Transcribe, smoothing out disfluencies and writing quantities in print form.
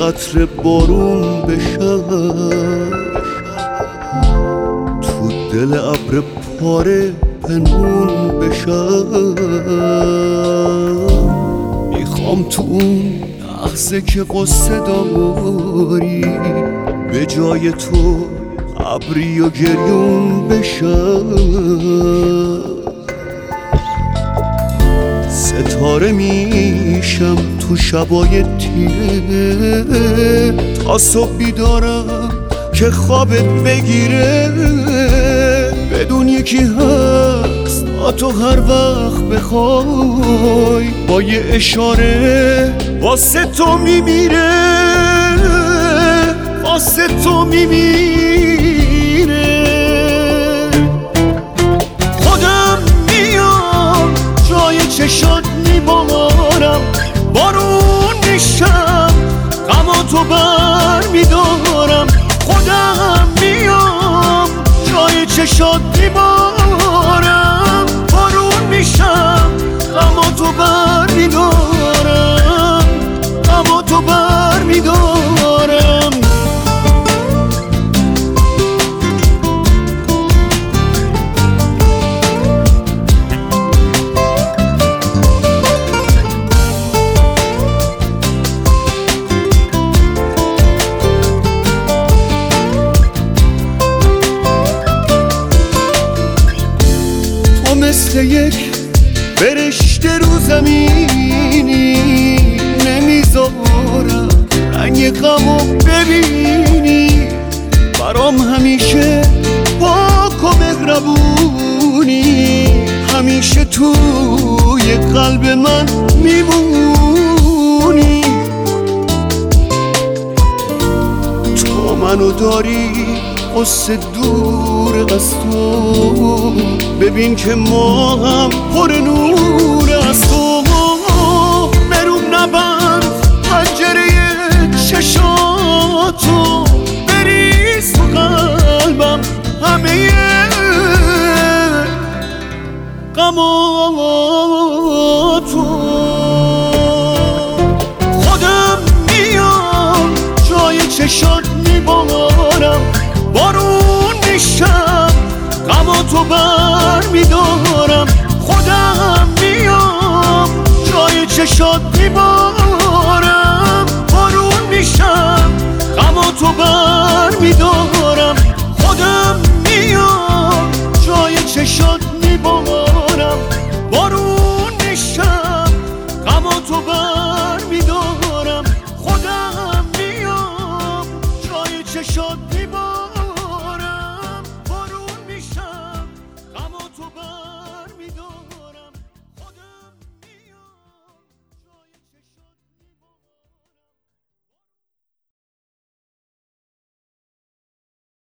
قطره بارون بشم، تو دل ابر پاره پنهون بشم. میخوام تو اون لحظه که قصه داری به جای تو ابری و گریون بشم. ستاره میشم تو شبای تیره، تا صبح بیدارم که خوابت بگیره. بدون یکی هست تا تو هر وقت بخوای، با یه اشاره واسه تو میمیره، واسه تو میمیره. خودم میام جای چشات میبارم، بارون میشم غم تو بر میدارم. خودم میام جای چشات میبارم، بارون میشم غم تو بر میدارم، غم تو بر میدارم. مثل یک فرشته رو زمینی، نمیذارم رنگ غمو ببینی. برام همیشه پاک و مهربونی، همیشه توی قلب من میمونی. تو منو داری قصه دور از تو، ببین که ما هم پر نور از تو. بروم نبند پنجره چشاتو، بریز تو قلبم همه غماتو. خودم میام جای چشات میبارم، بارون میشم غم تو بر میدارم. خودم میام جای چشات میبارم،